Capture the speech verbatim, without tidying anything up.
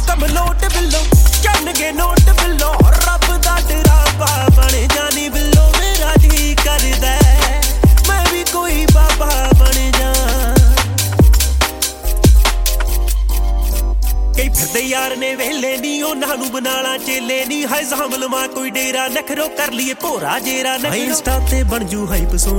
ਹੁਕਮ ਲੋਟ ਬਿੱਲੋ ਚੰਨਗੇ ਨੋਟ ਬਿੱਲੋ ਰੱਬ ਦਾ ਡਰਾਵਾ ਬਣ ਜਾਣੀ ਬਿੱਲੋ ਮੇਰਾ ਜੀ ਕਰਦਾ ਮੈਂ ਵੀ ਕੋਈ ਬਾਬਾ ਬਣ ਜਾ ਕਈ ਫਿਰਦੇ ਯਾਰ ਨੇ ਵੇਲੇ ਨੀ ਉਹਨਾਂ ਨੂੰ ਬਨਾਲਾ ਚੇਲੇ ਨੀ ਹਾਏ ਸਾਂਭ ਲਵਾਂ ਕੋਈ ਡੇਰਾ ਨਖਰੋ ਕਰ ਲਈਏ ਭੋਰਾ ਜੇਰਾ ਨਖਰੋ ਇੰਸਟਾ ਤੇ ਬਣ ਜੂ ਹਾਈਪ